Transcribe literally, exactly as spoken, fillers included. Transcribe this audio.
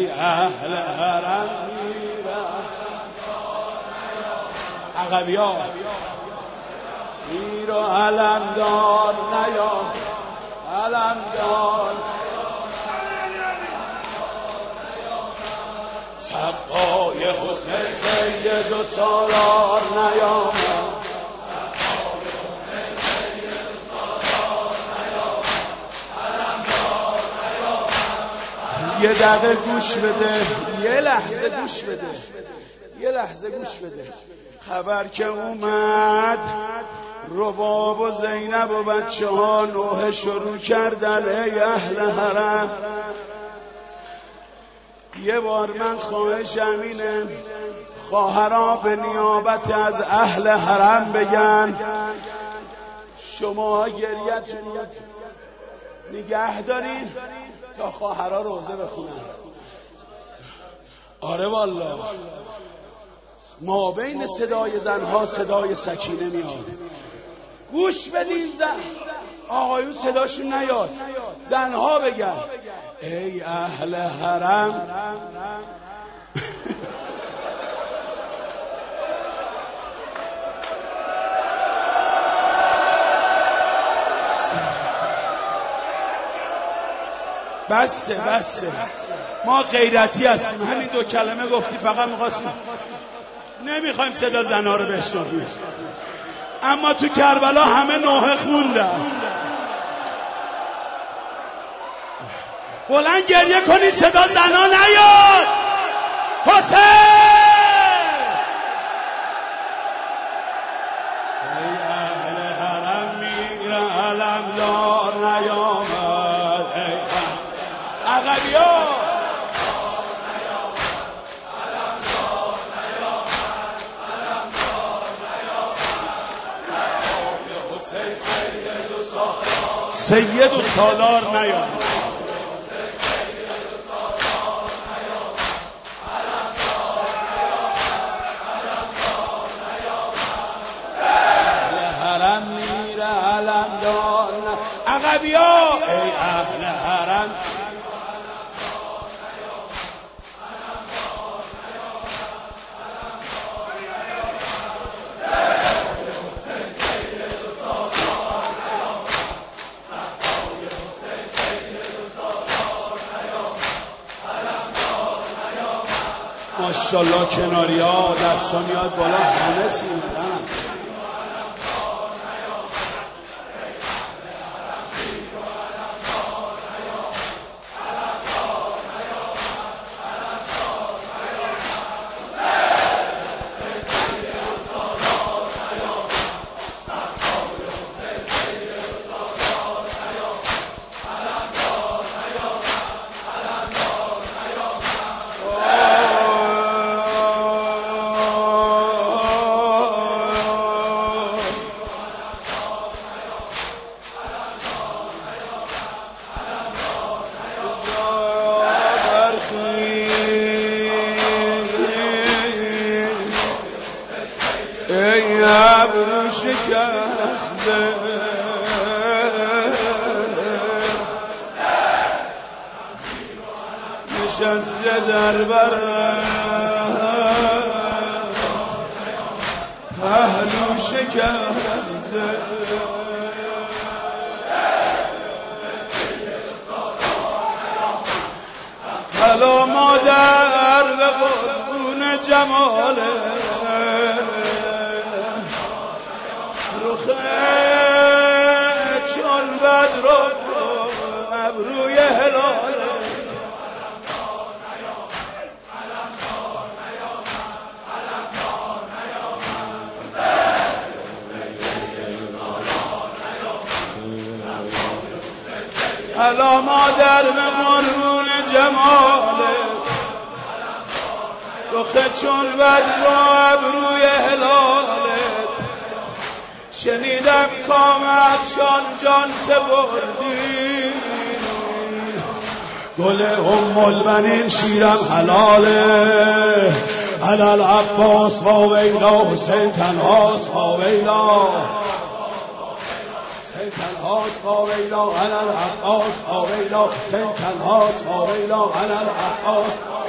ای اهل حرم میرم عقبیا میر و علمدار نیا علمدار سبای حسین سید و سالار نیامد یه دقیقه گوش بده یه لحظه گوش بده یه لحظه گوش بده خبر که اومد رباب و زینب و بچه ها نوحه شروع کردن ای اهل حرم یه بار من خواهش امینه خواهرها به نیابت از اهل حرم بگن شما گریتون نگه دارین تا خواهرها روزه بخونن. آره والله ما بین صدای زنها صدای سکینه میاد. گوش بدین زن آقایون صداشون نیاد زنها بگن ای اهل حرم بسه بسه ما غیرتی هستیم همین دو کلمه گفتی فقط میخواستیم نمیخوایم صدا زنها رو بشنویم اما تو کربلا همه نوحه خوندن بلند گریه کنی صدا زنها نیاد حسین ای اهل حرم میگرن علمدار نیامد ای عقبیا سید و سالار نیامد اهل حرم میره علمدار عقبیا ای اهل حرم ماشاءالله کناری ها دستا میاد بالا همه سیمدن ای ابرو شکسته نشسته در برم پهلو شکسته حالا مادر به قربون جماله چون بدر و ابروی هلاله حالا مادر به قربون جماله رخ چون بدر و ابروی هلالت شنیدم کامت شان جان سپردی گل ام البنین شیرم حلاله علال عباس و ویلا حسین تنهاست و ویلا حسین تنها تاویلا علی العباس تاویلا حسین تنها تاویلا علی العباس